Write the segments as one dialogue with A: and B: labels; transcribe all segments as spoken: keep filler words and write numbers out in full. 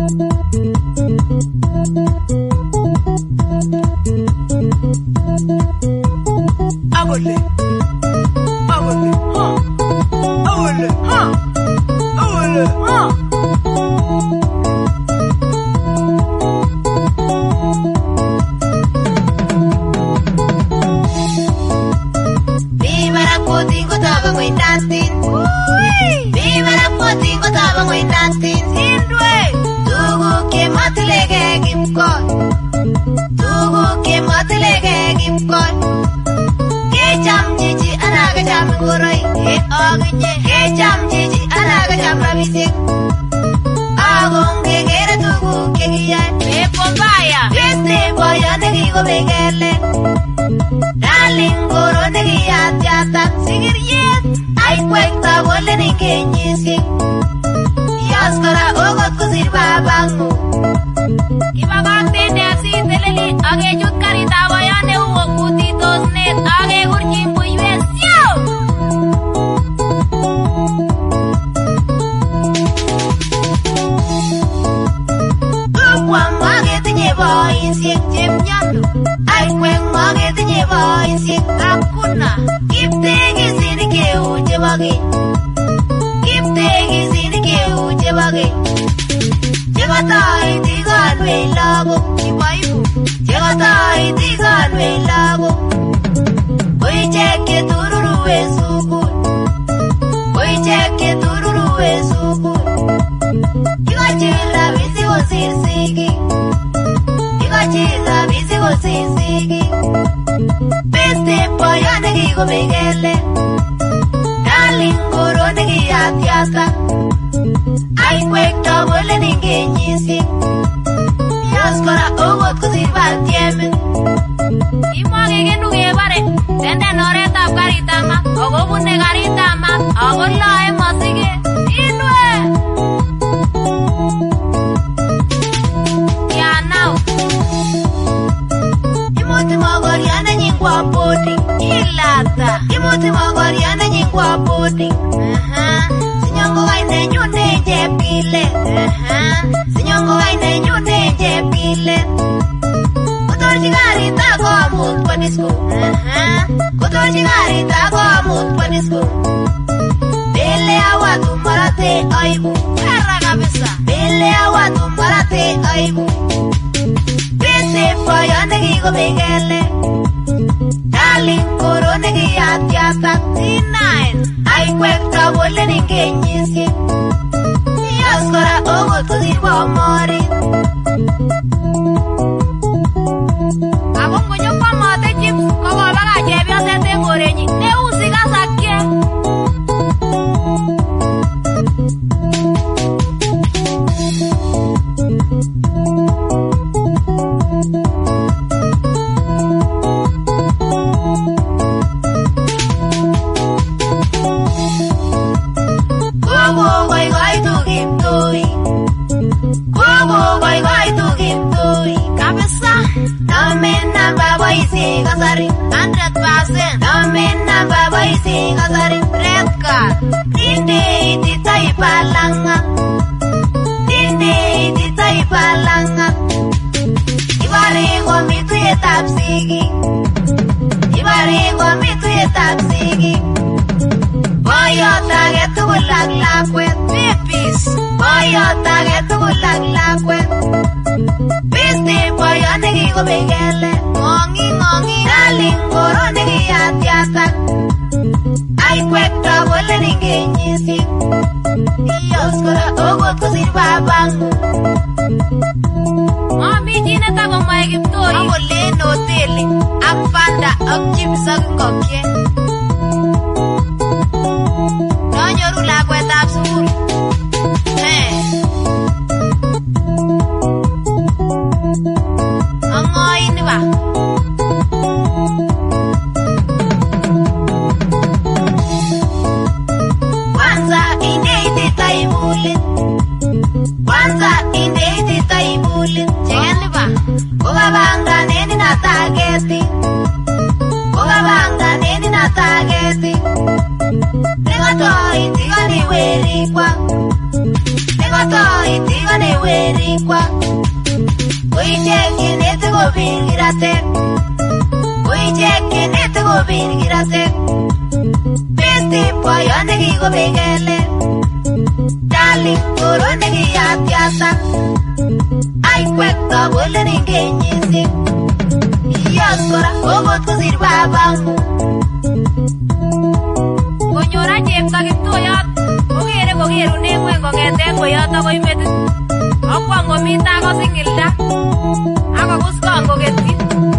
A: Awole. Awole. Huh. Awole. Huh. Awole. Huh.
B: Viva la putingo taba ngoi dancing. Viva la putingo taba ngoi dancing.
A: Indwe.
B: Tugu ke matlege gipko. Tugu ke matlege gipko. Ke jam jiji anaga jam ngoroi. Ke oginye. Ke jam jiji anaga jam rabisik. Agonge gere tugu ke giyan.
A: Me pombaya.
B: Este boya negi go begele. Darling goro negi atiata.
A: Sigir yes.
B: Ay kwekta wole ni kenyisi. Yaskara ogot kusir babangu.
A: Ibagate nasi teleli age jut karita bayane uwo kuti tosnet age gurjin buiwes yo.
B: Kwa mwage tinye boisiek chepnyandu. Ay kwek mwage tinye boisiek
A: Hakuna.
B: Kiptegi sini keu chebagi. Kiptegi sini keu chebagi. Chegatai tiganwe lago.
A: Ibaibu.
B: Chegatai tiganwe lago. Oy cheke tururu esugu. Oy cheke tururu esugu. Igachira bisi gosirsigi. Igachira bisi gosirsigi. Beste poya negi go begele. Darling goro negi atiasa. Ay kwekta wole ningenyisi. Yaskara ogot kusir batiemen.
A: Imwage genu gebare. Tende noretab karitama. Ogo bune karitama. Ogo lae masige. Indwe. Ya now.
B: Imoti mogoriana nyingwa poti.
A: Ilata.
B: Imoti mogoriana nyingwa poti.
A: Aha.
B: Sinyongo gaine nyune jepile.
A: Aha.
B: Sinyongo gaine nyune jepile. Kutorji garita go amut panisku.
A: Aha.
B: Kutorji garita go amut panisku. Bele awatu marate aibu.
A: Kara kabisa.
B: Bele awatu marate aibu. Bese faya negi go begele. Darling koro negi atiasa.
A: T nine.
B: Ay kwekta wole ningenyisi. Yaskara ogot kusir bomori.
A: Ako ngonyo kwa mate chips. Kogo baga jebyo sete ngorenyi. Ne usiga sakye.
B: Gogo goi goi tu giptoi. Gogo goi goi tu giptoi.
A: Kabisa.
B: Namen namba boisi kasari.
A: Hundred percent.
B: Namen namba boisi kasari.
A: Red card.
B: Dinde iti tai palanga. Dinde iti tai palanga. Ibari gomi tu ye tapsigi. Ibari gomi tu ye tapsigi. Boyo tage tu gulag lakwet.
A: Pipis.
B: Boyo tage tu gulag lakwet. Biste boyo negi go begele.
A: Ngongi ngongi.
B: Darling goro negi atiasa. Ay kwekta wole ningenyisi. Yaskara ogot kusir babangu.
A: Mami jine tago mae kiptoi. Ako len hoteli. Ak panda ak chips ak ngokye. Nonyoru lakwetab sukul. Hey. Angoini ba?
B: Kwanza indeiti taibulit. Kwanza indeiti taibulit.
A: Chengeni ba?
B: Kugabanga neni na tageti. Kugabanga neni na ne werikwa Oicheki nete ko birgirate Oicheki nete ko birgirate Besti boyone kiko begele Darling korone kiyatiasa Ay kwekta bole ningenyisi Iyos kora okot kusir babangu
A: Konyora chepto Kiptoyot kokere kokerune ngweny kong'eten koyot akoi metit akwong komita kosingilda akokuskong koketyi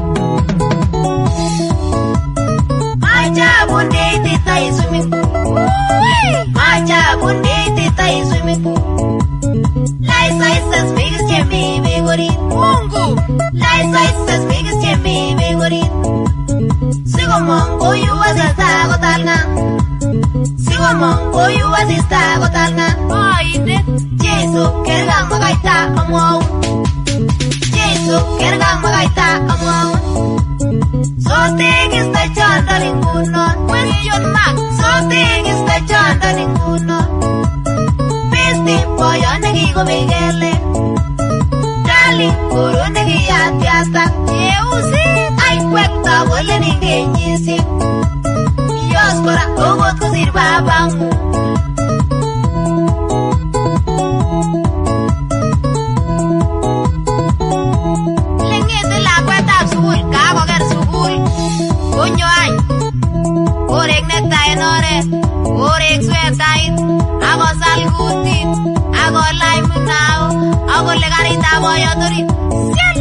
B: Maajabu ndeititai swimming pool Maajabu ndeititai swimming pool Laisa isas migis chemi begorit
A: Mungu
B: Laisa isas migis chemi begorit Sigo mongo yu asista kotalnga Sigo mongo yu asista kotalnga
A: Koindet
B: Jesu kergang makaita amwaun Jesu kergang makaita amwaun Soting is the chandal in Gunon
A: Question mark
B: Soting is the chandal in Gunon Besti boyon nagiko begele Darling kuro nagiyatiasa
A: Yeusit
B: Ay kwekta wole ningenyisi Diyos kora okot kusir babangu
A: Lengete lakwetab sukul kakoker sukul konyo any korek netai en oret korek swetait akosal kutit akolach munao akole karitab boyot orit sial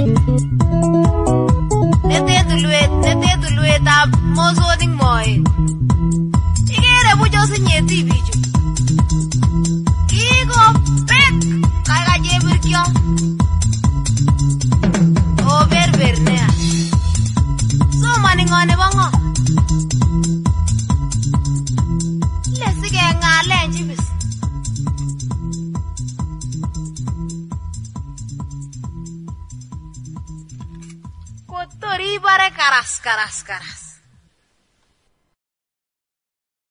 A: nete tulwet nete tulwetab mosonik moet ikere buch osinye tibichu kikobek kaikai chebirkyo oberber nea somani ng'o nebo ng'o le sikeng'alen chibis kotor ibare karas karas karas